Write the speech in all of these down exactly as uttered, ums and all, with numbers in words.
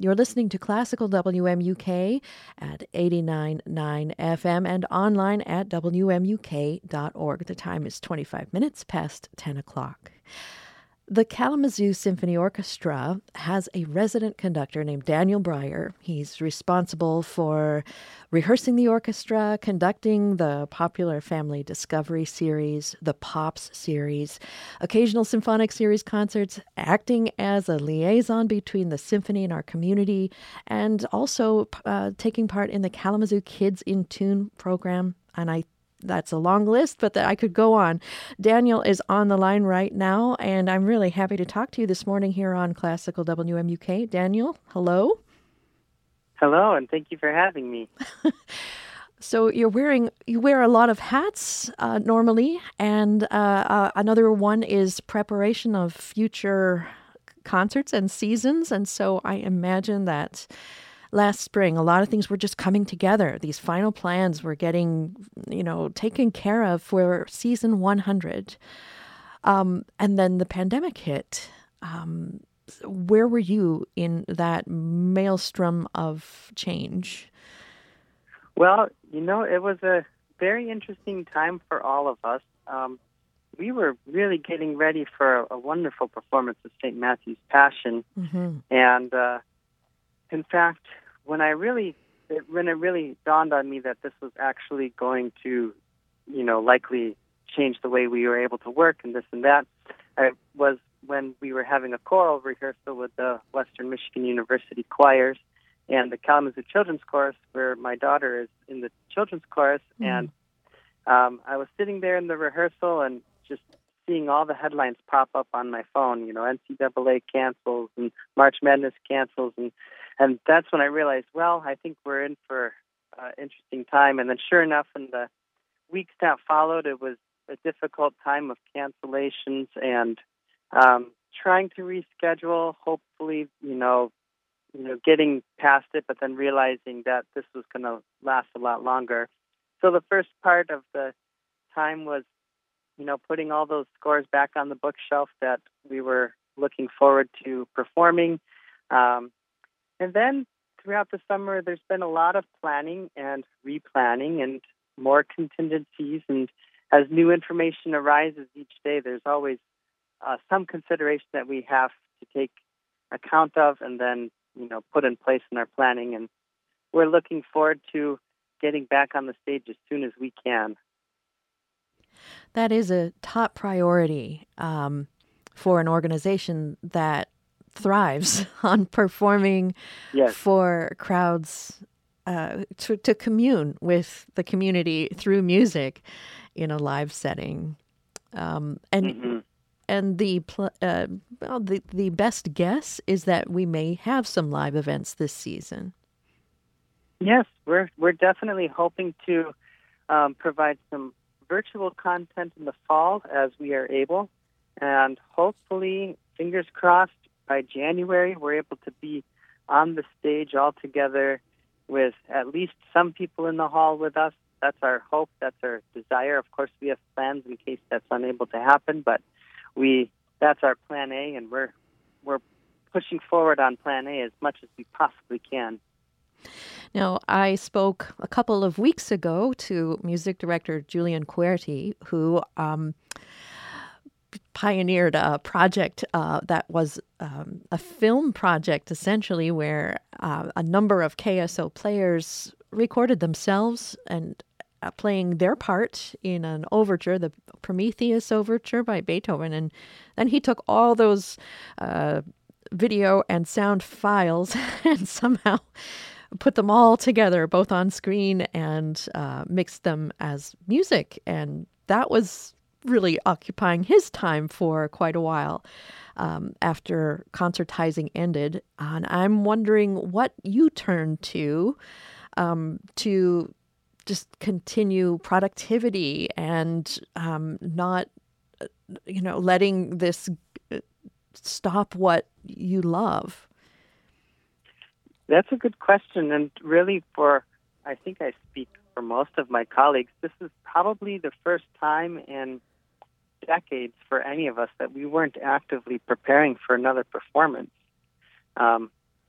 You're listening to Classical W M U K at eighty-nine point nine F M and online at W M U K dot org. The time is twenty-five minutes past ten o'clock. The Kalamazoo Symphony Orchestra has a resident conductor named Daniel Breyer. He's responsible for rehearsing the orchestra, conducting the popular Family Discovery series, the Pops series, occasional symphonic series concerts, acting as a liaison between the symphony and our community, and also uh, taking part in the Kalamazoo Kids in Tune program. And I That's a long list, but that I could go on. Daniel is on the line right now, and I'm really happy to talk to you this morning here on Classical W M U K. Daniel, hello. Hello, and thank you for having me. So you're wearing, you wear a lot of hats uh, normally, and uh, uh, another one is preparation of future concerts and seasons, and so I imagine that last spring, a lot of things were just coming together. These final plans were getting, you know, taken care of for season one hundred. Um, and then the pandemic hit. Um, where were you in that maelstrom of change? Well, you know, it was a very interesting time for all of us. Um, we were really getting ready for a, a wonderful performance of Saint Matthew's Passion. Mm-hmm. And, uh, in fact, when I really, it, when it really dawned on me that this was actually going to, you know, likely change the way we were able to work and this and that, I was when we were having a choral rehearsal with the Western Michigan University choirs and the Kalamazoo Children's Chorus, where my daughter is in the children's chorus. Mm. And um, I was sitting there in the rehearsal and just seeing all the headlines pop up on my phone, you know, N C double A cancels and March Madness cancels. And, and that's when I realized, well, I think we're in for an uh, interesting time. And then sure enough, in the weeks that followed, it was a difficult time of cancellations and um, trying to reschedule, hopefully, you know, you know, getting past it, but then realizing that this was going to last a lot longer. So the first part of the time was, you know, putting all those scores back on the bookshelf that we were looking forward to performing. Um, and then throughout the summer, there's been a lot of planning and replanning and more contingencies. And as new information arises each day, there's always uh, some consideration that we have to take account of and then, you know, put in place in our planning. And we're looking forward to getting back on the stage as soon as we can. That is a top priority um, for an organization that thrives on performing yes. for crowds uh, to, to commune with the community through music in a live setting. Um, and mm-hmm. and the, uh, well, the the best guess is that we may have some live events this season. Yes, we're we're definitely hoping to um, provide some virtual content in the fall as we are able, and hopefully, fingers crossed, by January we're able to be on the stage all together with at least some people in the hall with us. That's our hope. That's our desire. Of course, we have plans in case that's unable to happen, but we that's our plan A, and we're we're pushing forward on plan A as much as we possibly can. Now, I spoke a couple of weeks ago to music director Julian Querty, who um, pioneered a project uh, that was um, a film project, essentially, where uh, a number of K S O players recorded themselves and uh, playing their part in an overture, the Prometheus Overture by Beethoven. And then he took all those uh, video and sound files and somehow put them all together, both on screen and uh, mixed them as music. And that was really occupying his time for quite a while um, after concertizing ended. And I'm wondering what you turned to um, to just continue productivity and um, not, you know, letting this stop what you love. That's a good question. And really for, I think I speak for most of my colleagues, this is probably the first time in decades for any of us that we weren't actively preparing for another performance. Um,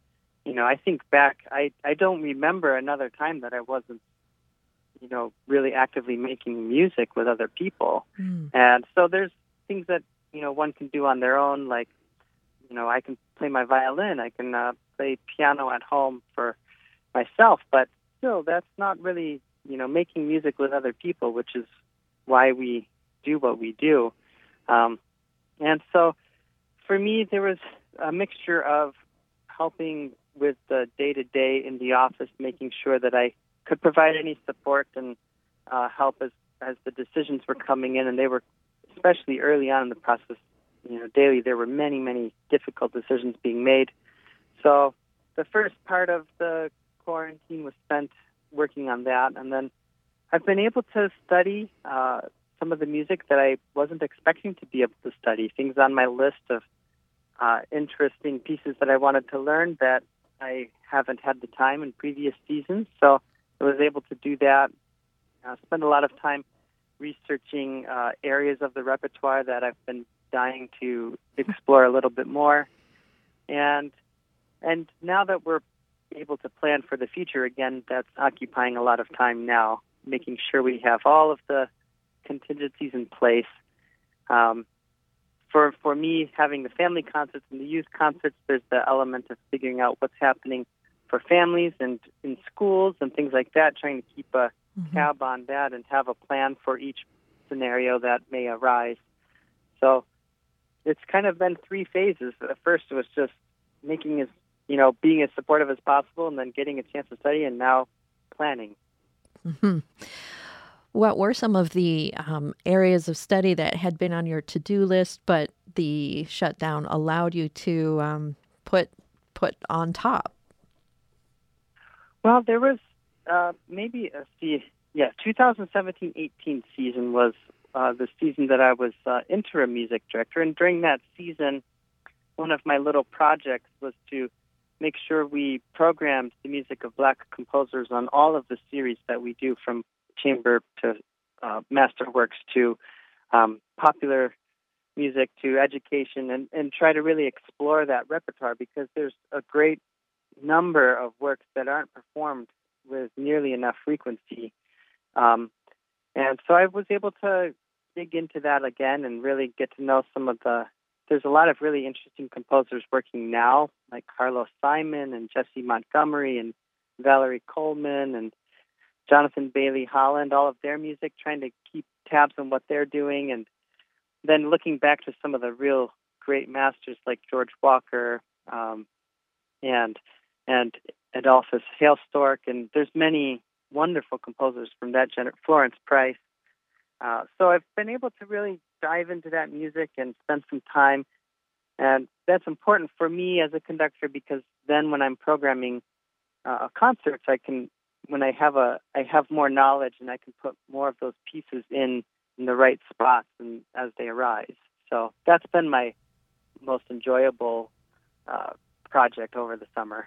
you know, I think back, I, I don't remember another time that I wasn't, you know, really actively making music with other people. Mm. And so there's things that, you know, one can do on their own, like, you know, I can play my violin, I can uh, play piano at home for myself, but still, that's not really, you know, making music with other people, which is why we do what we do. Um, and so for me, there was a mixture of helping with the day-to-day in the office, making sure that I could provide any support and uh, help as, as the decisions were coming in, and they were, especially early on in the process, you know, daily, there were many, many difficult decisions being made. So the first part of the quarantine was spent working on that, and then I've been able to study uh, some of the music that I wasn't expecting to be able to study, things on my list of uh, interesting pieces that I wanted to learn that I haven't had the time in previous seasons. So I was able to do that, uh, spend a lot of time researching uh, areas of the repertoire that I've been dying to explore a little bit more. And and now that we're able to plan for the future, again, that's occupying a lot of time now, making sure we have all of the contingencies in place. Um, for for me, having the family concerts and the youth concerts, there's the element of figuring out what's happening for families and in schools and things like that, trying to keep a mm-hmm. tab on that and have a plan for each scenario that may arise. So it's kind of been three phases. At first, it was just making as, you know, being as supportive as possible, and then getting a chance to study, and now planning. Mm-hmm. What were some of the um, areas of study that had been on your to-do list, but the shutdown allowed you to um, put put on top? Well, there was uh, maybe a see, yeah, twenty seventeen eighteen season was uh, the season that I was uh, interim music director, and during that season, one of my little projects was to make sure we programmed the music of Black composers on all of the series that we do, from chamber to uh, masterworks to um, popular music to education, and, and try to really explore that repertoire, because there's a great number of works that aren't performed with nearly enough frequency. Um, and so I was able to dig into that again and really get to know some of the There's a lot of really interesting composers working now, like Carlos Simon and Jesse Montgomery and Valerie Coleman and Jonathan Bailey Holland, all of their music, trying to keep tabs on what they're doing. And then looking back to some of the real great masters like George Walker um, and and Adolphus Hailstork. And there's many wonderful composers from that genre, Florence Price. Uh, so I've been able to really dive into that music and spend some time. And that's important for me as a conductor, because then when I'm programming uh, concerts, I can, when I have a, I have more knowledge, and I can put more of those pieces in, in the right spots and as they arise. So that's been my most enjoyable uh, project over the summer.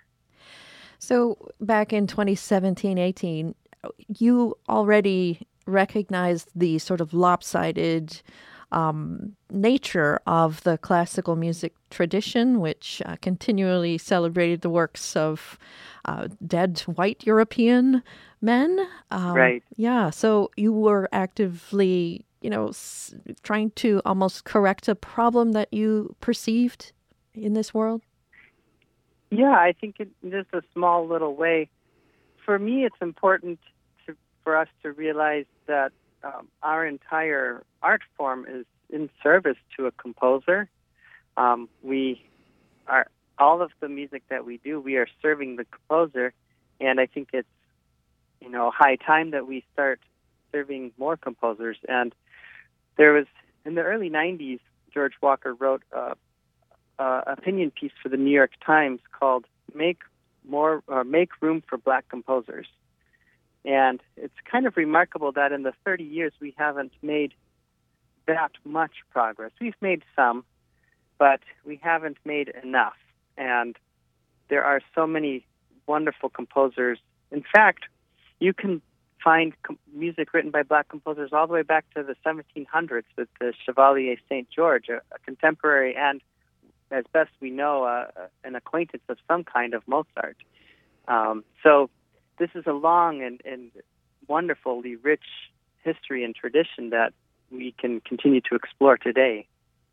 So back in twenty seventeen eighteen, you already recognized the sort of lopsided um, nature of the classical music tradition, which uh, continually celebrated the works of uh, dead white European men. Um, right. Yeah. So you were actively, you know, s- trying to almost correct a problem that you perceived in this world. Yeah, I think in just a small little way. For me, it's important to, for us to realize that um, our entire art form is in service to a composer. Um, we are all of the music that we do, we are serving the composer, and I think it's, you know, high time that we start serving more composers. And there was, in the early nineties, George Walker wrote a, a opinion piece for the New York Times called "Make More, or Make Room for Black Composers." And it's kind of remarkable that in the thirty years we haven't made that much progress. We've made some, but we haven't made enough. And there are so many wonderful composers. In fact, you can find com- music written by Black composers all the way back to the seventeen hundreds with the Chevalier Saint George, a, a contemporary and as best we know, uh, an acquaintance of some kind of Mozart. Um, so this is a long and, and wonderfully rich history and tradition that we can continue to explore today.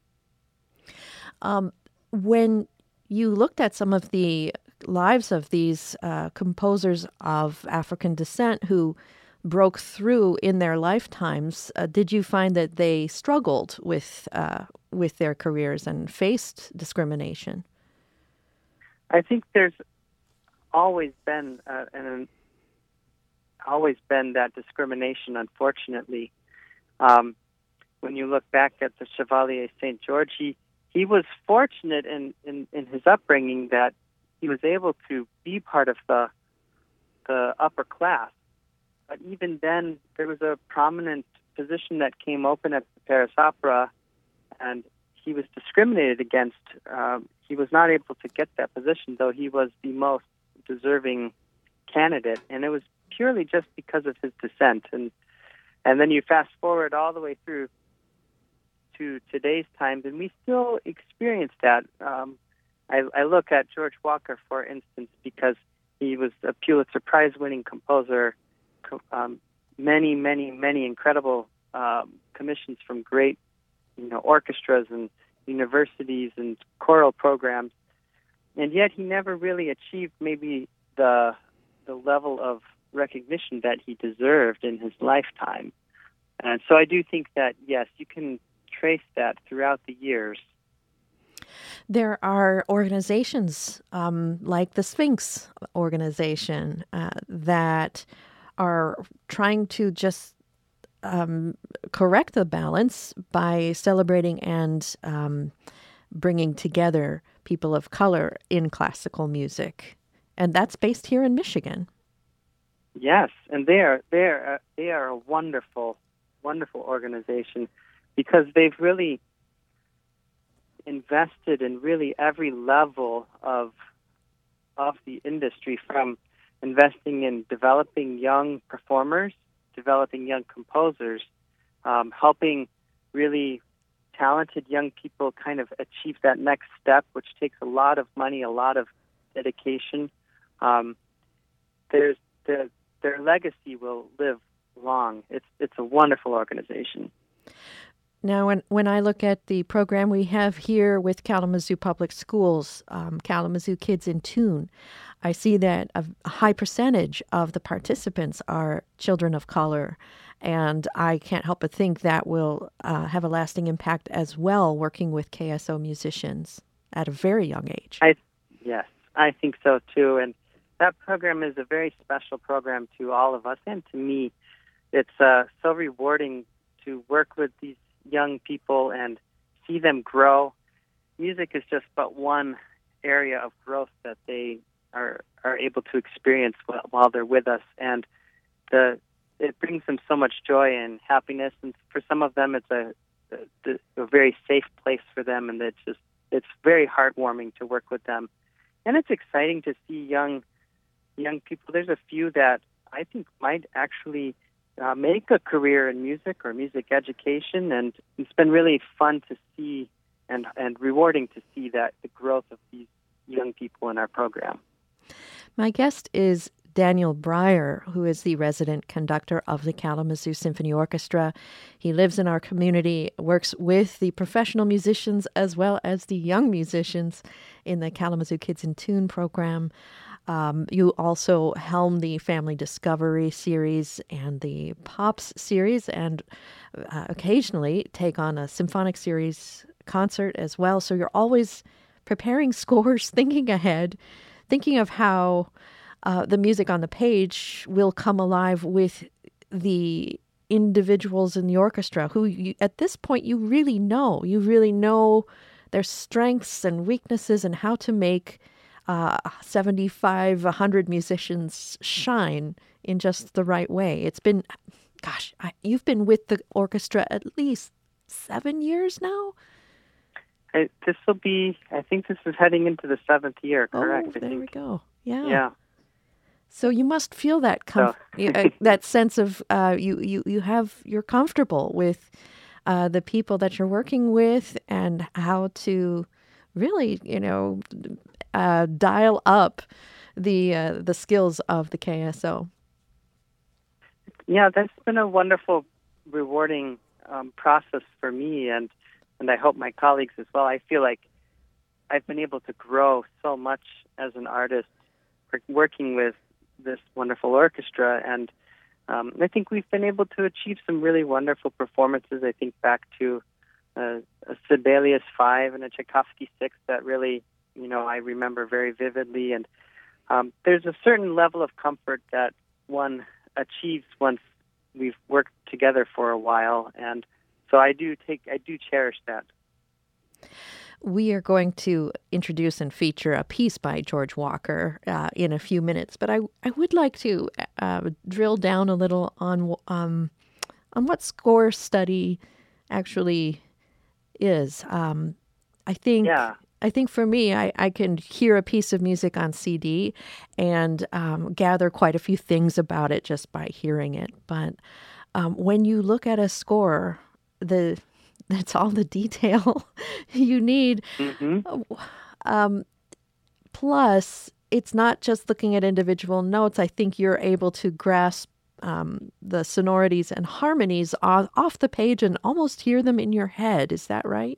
Um, when you looked at some of the lives of these uh, composers of African descent who broke through in their lifetimes, uh, did you find that they struggled with uh, with their careers and faced discrimination? I think there's always been uh, an always been that discrimination, unfortunately. Um, when you look back at the Chevalier Saint George, he, he was fortunate in, in, in his upbringing that he was able to be part of the the upper class. But even then, there was a prominent position that came open at the Paris Opera, and he was discriminated against. Um, he was not able to get that position, though he was the most deserving candidate, and it was purely just because of his descent. And and then you fast forward all the way through to today's times, and we still experience that. Um, I, I look at George Walker, for instance, because he was a Pulitzer Prize-winning composer, um, many, many, many incredible um, commissions from great, you know, orchestras and universities and choral programs, and yet he never really achieved maybe the the level of recognition that he deserved in his lifetime. And so I do think that, yes, you can trace that throughout the years. There are organizations um, like the Sphinx organization uh, that are trying to just um, correct the balance by celebrating and um, bringing together people of color in classical music. And that's based here in Michigan. Yes, and they are they are they are a wonderful, wonderful organization because they've really invested in really every level of of the industry, from investing in developing young performers, developing young composers, um, helping really talented young people kind of achieve that next step, which takes a lot of money, a lot of dedication. Um, there's the, their legacy will live long. It's it's a wonderful organization. Now, when, when I look at the program we have here with Kalamazoo Public Schools, um, Kalamazoo Kids in Tune, I see that a, a high percentage of the participants are children of color, and I can't help but think that will uh, have a lasting impact as well, working with K S O musicians at a very young age. I, yes, I think so too, and that program is a very special program to all of us and to me. It's uh, so rewarding to work with these young people and see them grow. Music is just but one area of growth that they are are able to experience while, while they're with us, and the it brings them so much joy and happiness. And for some of them, it's a a, a very safe place for them, and it's just it's very heartwarming to work with them. And it's exciting to see young young people. There's a few that I think might actually Uh, make a career in music or music education, and it's been really fun to see and, and rewarding to see that the growth of these young people in our program. My guest is Daniel Breyer, who is the resident conductor of the Kalamazoo Symphony Orchestra. He lives in our community, works with the professional musicians as well as the young musicians in the Kalamazoo Kids in Tune program. Um, you also helm the Family Discovery series and the Pops series, and uh, occasionally take on a symphonic series concert as well. So you're always preparing scores, thinking ahead, thinking of how uh, the music on the page will come alive with the individuals in the orchestra who you, at this point you really know. You really know their strengths and weaknesses and how to make Uh, seventy-five, one hundred musicians shine in just the right way. It's been, gosh, I, you've been with the orchestra at least seven years now? I, this will be, I think this is heading into the seventh year, correct? Oh, there I think. we go. Yeah. Yeah. So you must feel that comf- So. uh, that sense of uh, you, you, you have, you're comfortable with uh, the people that you're working with and how to really, you know, uh, dial up the uh, the skills of the K S O. Yeah, that's been a wonderful, rewarding um, process for me, and and I hope my colleagues as well. I feel like I've been able to grow so much as an artist working with this wonderful orchestra, and um, I think we've been able to achieve some really wonderful performances. I think back to uh, a Sibelius Five and a Tchaikovsky Six that really, you know, I remember very vividly, and um, there's a certain level of comfort that one achieves once we've worked together for a while, and so I do take I do cherish that. We are going to introduce and feature a piece by George Walker uh, in a few minutes, but I, I would like to uh, drill down a little on um, on what score study actually is. Um, I think Yeah. I think for me, I, I can hear a piece of music on C D and um, gather quite a few things about it just by hearing it. But um, when you look at a score, the that's all the detail you need. Mm-hmm. Um, plus, it's not just looking at individual notes. I think you're able to grasp um, the sonorities and harmonies off, off the page and almost hear them in your head. Is that right?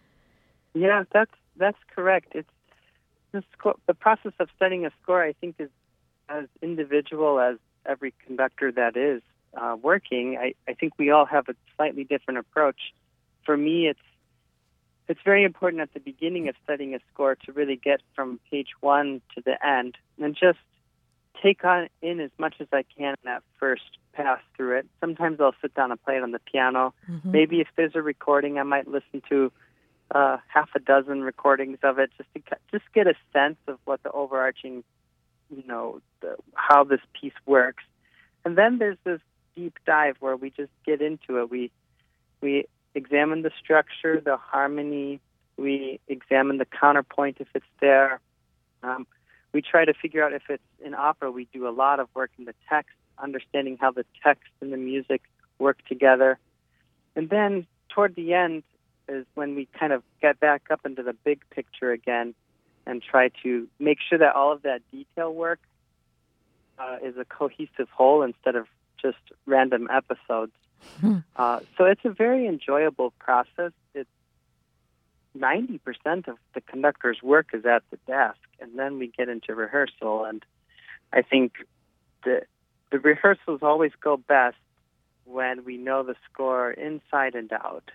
Yeah, that's that's correct. It's the, score, the process of studying a score, I think, is as individual as every conductor that is uh, working. I, I think we all have a slightly different approach. For me, it's it's very important at the beginning of studying a score to really get from page one to the end and just take on in as much as I can in that first pass through it. Sometimes I'll sit down and play it on the piano. Mm-hmm. Maybe if there's a recording, I might listen to uh, half a dozen recordings of it just to just get a sense of what the overarching, you know, the, how this piece works. And then there's this deep dive where we just get into it. We we examine the structure, the harmony. We examine the counterpoint if it's there. Um, we try to figure out if it's in opera. We do a lot of work in the text, understanding how the text and the music work together. And then toward the end is when we kind of get back up into the big picture again and try to make sure that all of that detail work uh, is a cohesive whole instead of just random episodes. Uh, so it's a very enjoyable process. It's ninety percent of the conductor's work is at the desk, and then we get into rehearsal. And I think the the rehearsals always go best when we know the score inside and out.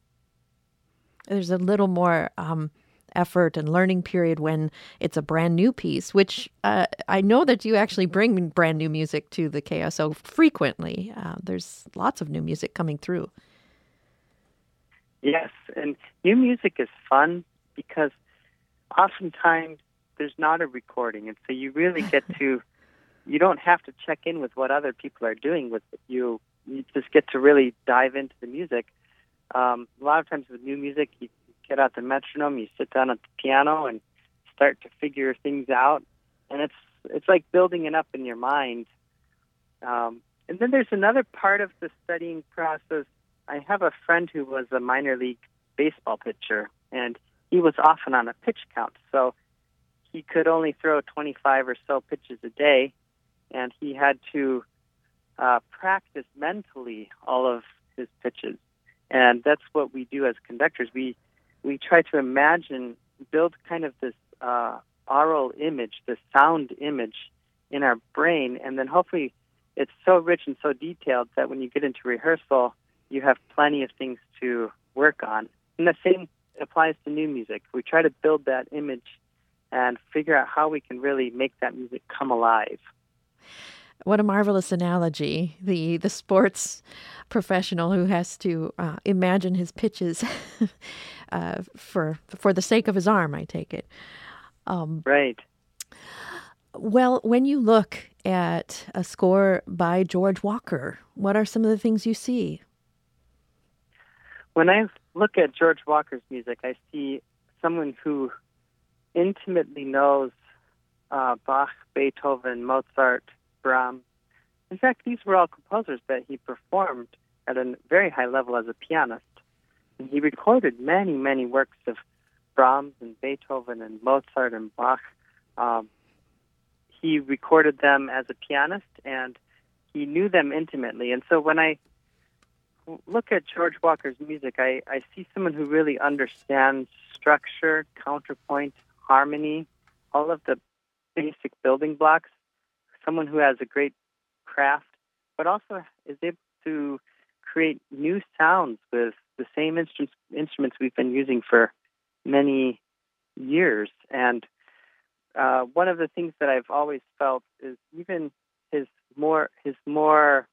There's a little more um, effort and learning period when it's a brand new piece, which uh, I know that you actually bring brand new music to the K S O frequently. Uh, there's lots of new music coming through. Yes, and new music is fun because oftentimes there's not a recording, and so you really get to, you don't have to check in with what other people are doing with it. You, you just get to really dive into the music. Um, a lot of times with new music, you get out the metronome, you sit down at the piano and start to figure things out, and it's it's like building it up in your mind. Um, and then there's another part of the studying process. I have a friend who was a minor league baseball pitcher, and he was often on a pitch count, so he could only throw twenty-five or so pitches a day, and he had to uh, practice mentally all of his pitches. And that's what we do as conductors. We we try to imagine, build kind of this uh, aural image, this sound image in our brain, and then hopefully it's so rich and so detailed that when you get into rehearsal, you have plenty of things to work on. And the same applies to new music. We try to build that image and figure out how we can really make that music come alive. What a marvelous analogy. The the sports professional who has to uh, imagine his pitches uh, for for the sake of his arm, I take it. Um, right. Well, when you look at a score by George Walker, what are some of the things you see? When I look at George Walker's music, I see someone who intimately knows uh, Bach, Beethoven, Mozart, Brahms. In fact, these were all composers that he performed at a very high level as a pianist. And he recorded many, many works of Brahms and Beethoven and Mozart and Bach. Um, he recorded them as a pianist, and he knew them intimately. And so when I look at George Walker's music, I, I see someone who really understands structure, counterpoint, harmony, all of the basic building blocks, someone who has a great craft, but also is able to create new sounds with the same instruments, instruments we've been using for many years. And uh, one of the things that I've always felt is even his more his more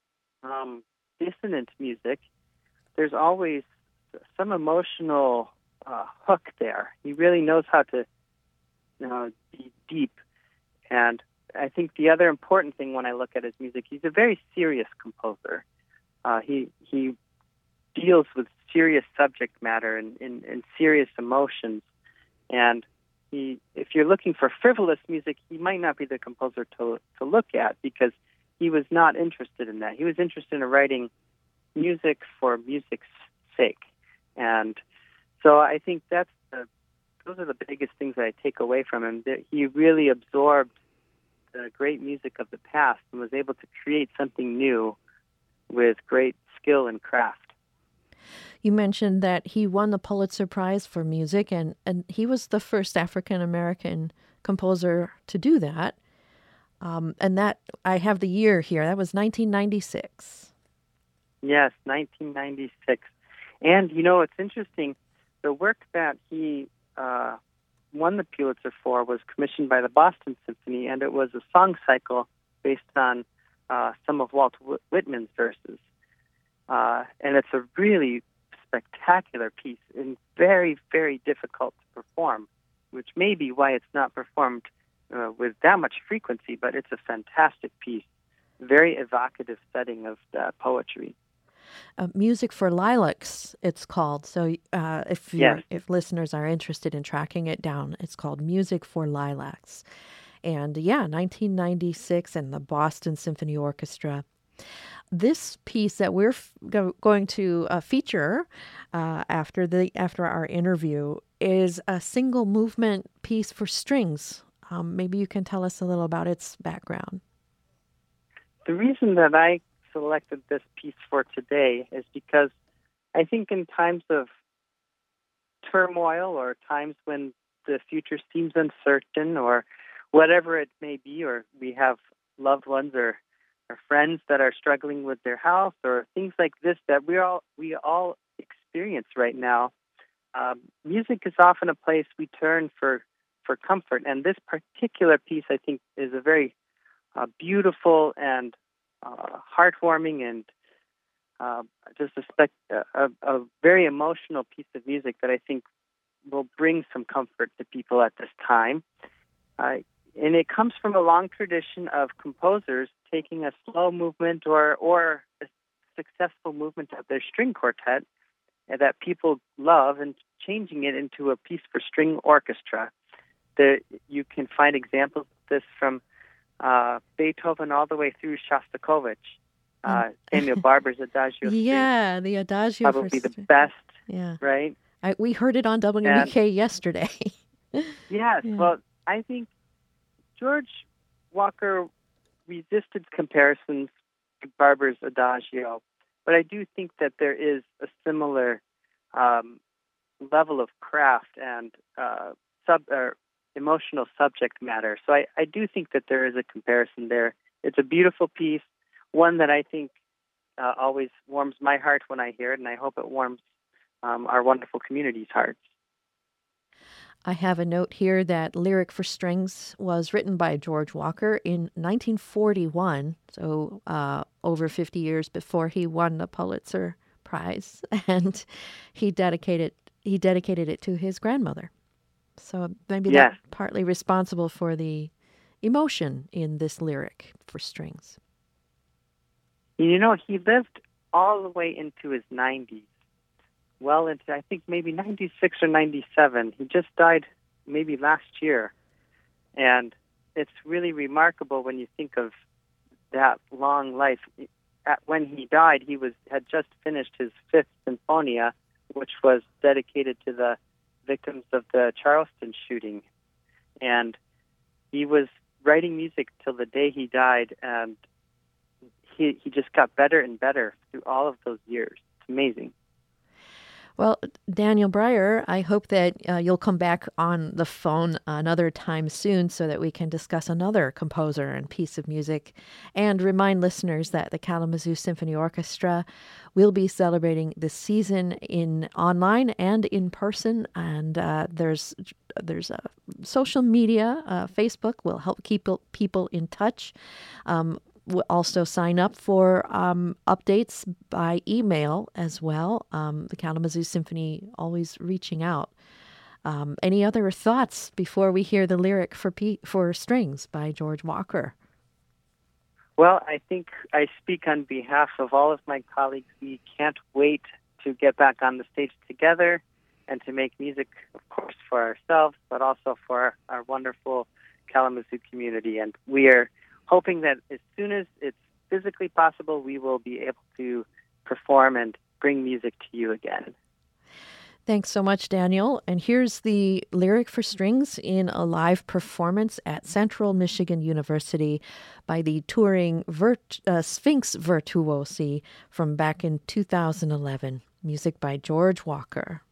um, dissonant music, there's always some emotional uh, hook there. He really knows how to you know, be deep. And I think the other important thing when I look at his music, he's a very serious composer. Uh, he he deals with serious subject matter and, and, and serious emotions. And he, if you're looking for frivolous music, he might not be the composer to to look at, because he was not interested in that. He was interested in writing music for music's sake. And so I think that's the, those are the biggest things that I take away from him. That he really absorbed the great music of the past and was able to create something new with great skill and craft. You mentioned that he won the Pulitzer Prize for music, and, and he was the first African-American composer to do that. Um, and that, I have the year here, that was nineteen ninety-six. Yes, nineteen ninety-six. And, you know, it's interesting, the work that he uh, won the Pulitzer for was commissioned by the Boston Symphony, and it was a song cycle based on uh, some of Walt Whitman's verses. Uh, and it's a really spectacular piece and very, very difficult to perform, which may be why it's not performed uh, with that much frequency, but it's a fantastic piece, very evocative setting of uh, poetry. Uh, Music for Lilacs, it's called. So uh, if you're, Yes. if listeners are interested in tracking it down, it's called Music for Lilacs. And yeah, nineteen ninety-six, and the Boston Symphony Orchestra. This piece that we're f- go- going to uh, feature uh, after the after our interview is a single movement piece for strings. Um, maybe you can tell us a little about its background. The reason that I selected this piece for today is because I think in times of turmoil or times when the future seems uncertain or whatever it may be, or we have loved ones or, or friends that are struggling with their health or things like this that we all we all experience right now, um, music is often a place we turn for, for comfort. And this particular piece, I think, is a very uh, beautiful and uh, heartwarming and uh, just a, spec- a, a very emotional piece of music that I think will bring some comfort to people at this time. Uh, and it comes from a long tradition of composers taking a slow movement or, or a successful movement of their string quartet that people love and changing it into a piece for string orchestra. There, you can find examples of this from uh, Beethoven all the way through Shostakovich. Uh, Samuel Barber's Adagio Yeah, String, the Adagio for probably the string. best, Yeah. right? I, we heard it on W B K and, yesterday. Yes, yeah. Well, I think George Walker resisted comparisons to Barber's Adagio, but I do think that there is a similar um, level of craft and uh, sub or emotional subject matter. So I, I do think that there is a comparison there. It's a beautiful piece, one that I think uh, always warms my heart when I hear it, and I hope it warms um, our wonderful community's hearts. I have a note here that Lyric for Strings was written by George Walker in nineteen forty-one, so uh, over fifty years before he won the Pulitzer Prize, and he dedicated he dedicated it to his grandmother. So maybe Yes. that's partly responsible for the emotion in this Lyric for Strings. You know, he lived all the way into his nineties. Well into, I think, maybe ninety-six or ninety-seven. He just died maybe last year. And it's really remarkable when you think of that long life. At, when he died, he was had just finished his fifth Sinfonia, which was dedicated to the victims of the Charleston shooting. And he was writing music till the day he died, and he he just got better and better through all of those years. It's amazing. Well, Daniel Breyer, I hope that uh, you'll come back on the phone another time soon so that we can discuss another composer and piece of music, and remind listeners that the Kalamazoo Symphony Orchestra will be celebrating this season in online and in person. And uh, there's there's a social media, uh, Facebook will help keep people in touch. Um, We'll also sign up for um, updates by email as well. Um, the Kalamazoo Symphony always reaching out. Um, any other thoughts before we hear the lyric for P- for strings by George Walker? Well, I think I speak on behalf of all of my colleagues. We can't wait to get back on the stage together and to make music, of course, for ourselves, but also for our wonderful Kalamazoo community. And we are hoping that as soon as it's physically possible, we will be able to perform and bring music to you again. Thanks so much, Daniel. And here's the lyric for strings in a live performance at Central Michigan University by the touring Virt- uh, Sphinx Virtuosi from back in two thousand eleven. Music by George Walker.